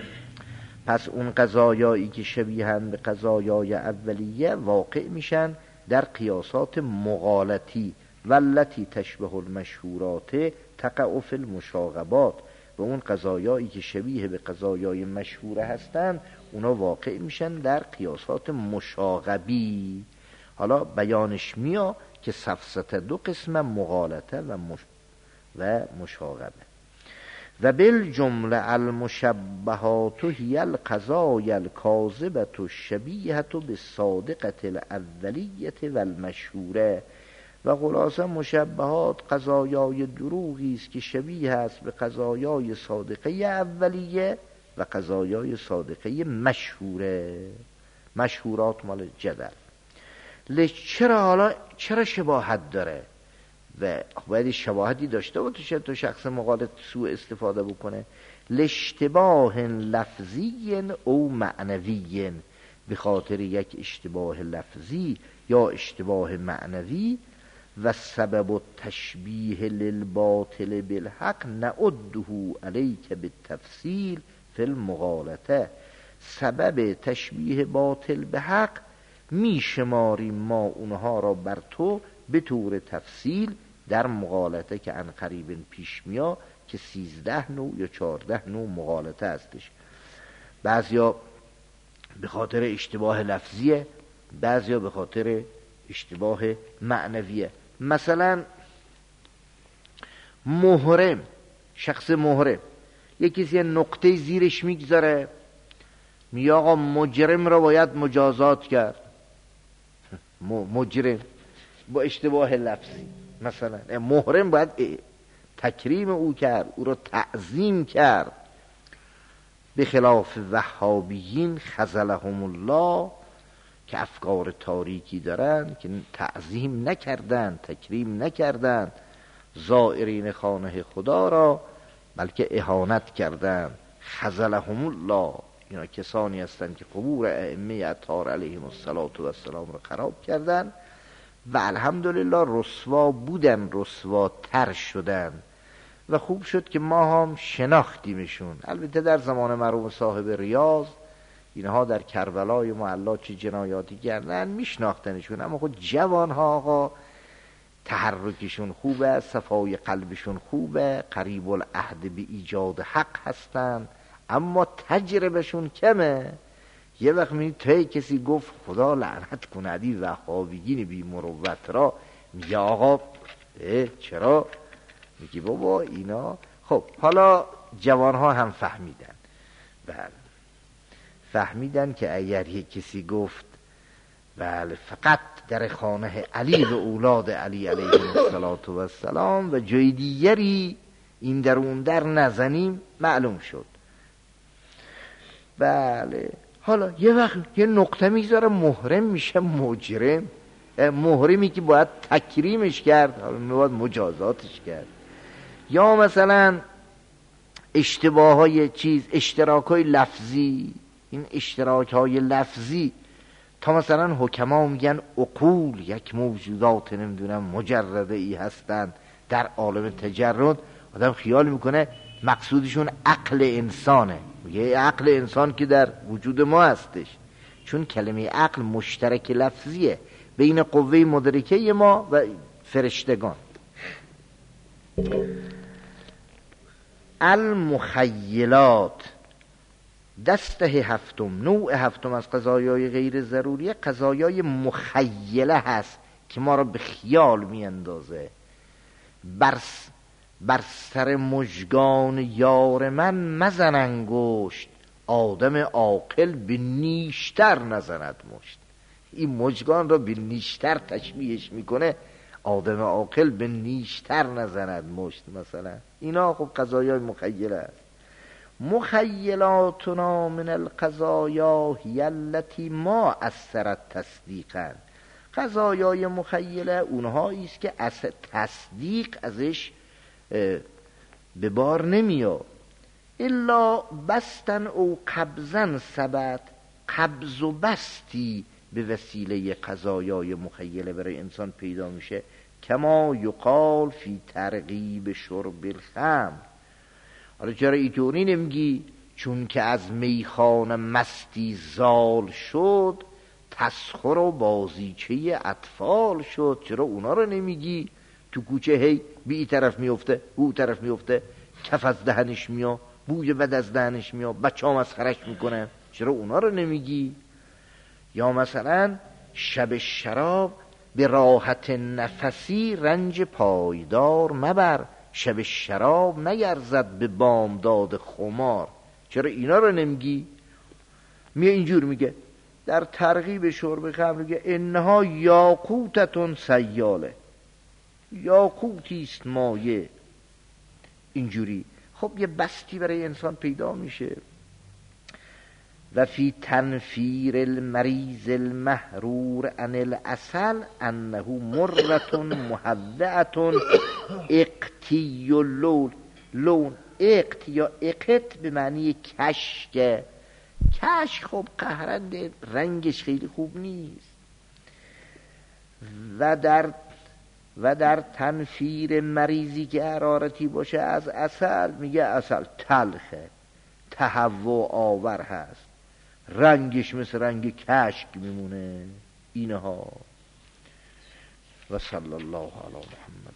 پس اون قضایایی که شبیهند به قضایای اولیه واقع میشن در قیاسات مغالطی. والتی تشبه المشهورات تقع فی المشاغبات، و اون قضایایی که شبیه به قضایای مشهوره هستن اونا واقع میشن در قیاسات مشاغبی. حالا بیانش میا که سفسطه دو قسم، مغالطه و, مش... و مشاغبه. و بالجمله المشبهات هی القضایا الکاذبة الشبیهة بالصادقة الاولیة و المشهوره. و خلاصه مشبهات قضایای دروغی است که شبیه است به قضایای صادقه اولیه و قضایای صادقه مشهوره. مشهورات مال جدل. لیکن چرا حالا چرا شباهت داره؟ و باید شباهتی داشته و تو شخص مغالط سوء استفاده بکنه. لاشتباه لفظی او معنوی، به خاطر یک اشتباه لفظی یا اشتباه معنوی. و سبب التشبیه للباطل بالحق نعده علیک بالتفصیل فی المغالطه. سبب تشبیه باطل به حق می شماریم ما اونها را بر تو به طور تفصیل در مغالطه که ان قریب پیش میا که سیزده نوع یا چارده نوع مغالطه هستش. بعضیا به خاطر اشتباه لفظیه، بعضیا به خاطر اشتباه معنویه. مثلا محرم، شخص محرم یکی کسی نقطه زیرش میگذاره میگه آقا مجرم را باید مجازات کرد. مجرم با اشتباه لفظی. مثلا محرم باید تکریم او کرد، او را تعظیم کرد. به خلاف وهابیین خذلهم الله که افکار تاریکی دارن که تعظیم نکردن، تکریم نکردن زائرین خانه خدا را، بلکه اهانت کردن. خذلهم الله، اینا کسانی هستند که قبور ائمه اطهار علیهم الصلاة و السلام رو خراب کردن و الحمدلله رسوا بودن، رسوا تر شدن و خوب شد که ما هم شناختیمشون. البته در زمان مرحوم صاحب ریاض اینها در کربلای معلا چه جنایاتی کردن میشناختنشون، اما خود جوان ها آقا تحرکشون خوبه، صفای قلبشون خوبه، قریب العهد به ایجاد حق هستن، اما تجربهشون کمه. یه وقت می توی کسی گفت خدا لعنت کنه دی وهابیین بی مروت را، میگه آقا چرا؟ میگه بابا اینا. خب حالا جوان ها هم فهمیدن، بله فهمیدن که اگر یک کسی گفت بله فقط در خانه علی و اولاد علی علیهم السلام و جای دیگری این در اون در نزنیم، معلوم شد. بله حالا یه وقت یه نقطه میذاره محرم میشه مجرم، محرمی که باید تکریمش کرد، حالا باید مجازاتش کرد. یا مثلا اشتباه های چیز، اشتراک های لفظی، این اشتراک های لفظی تا مثلا حکما میگن عقول یک موجودات نمیدونم مجرده ای هستند در عالم تجرد، آدم خیال میکنه مقصودشون عقل انسانه، میگه عقل انسان که در وجود ما هستش، چون کلمه عقل مشترک لفظیه بین قوه مدرکه ما و فرشتگان. المخیلات دسته هفتم، نوع هفتم از قضایای غیر ضروری قضایای مخیله هست که ما را به خیال می اندازه. بر, بر سر مژگان یار من مزن انگشت، آدم عاقل به نیشتر نزند مشت. این مژگان را به نیشتر تشبیهش میکنه، آدم عاقل به نیشتر نزند مشت مثلا. اینا خب قضایای مخیله است. مخیلاتنا من القضایا هی التی ما اثرت تصدیقا. قضایای مخیله اونهایی است که از تصدیق ازش به بار نمیاد. الا بستن او قبضن ثبت، قبض و بستی به وسیله قضایای مخیله برای انسان پیدا میشه. کما یقال فی ترغیب شرب الخمر. حالا چرا اینطوری نمیگی؟ چون که از میخانه مستی زال شد، تسخر و بازیچه اطفال شد. چرا اونا رو نمیگی؟ تو کوچه هی به این طرف میفته او طرف میفته، کف از دهنش میاد، بوی بد از دهنش میاد، بچه هم مسخرش میکنه. چرا اونا رو نمیگی؟ یا مثلا شب شراب به راحت نفسی رنج پایدار مبر، شب شراب نیرزد به بامداد خمار. چرا اینا رو نمیگی؟ میگه اینجور میگه در ترغیب شرب خمر، میگه انها یاقوتتون سیاله، یاقوتیست مایه. اینجوری خب یه بستی برای انسان پیدا میشه. و فی تنفیر المریض المحرور عن العسل انه مرتون محوعتون اقتی اللون. لون اقت یا اقت به معنی کشک. کشک خب قهرنده، رنگش خیلی خوب نیست. و در و در تنفیر مریضی که حرارتی باشه از عسل، میگه عسل تلخه، تهوع آور هست، رنگش مثل رنگ کشک میمونه. اینها. و صلی الله علی محمد.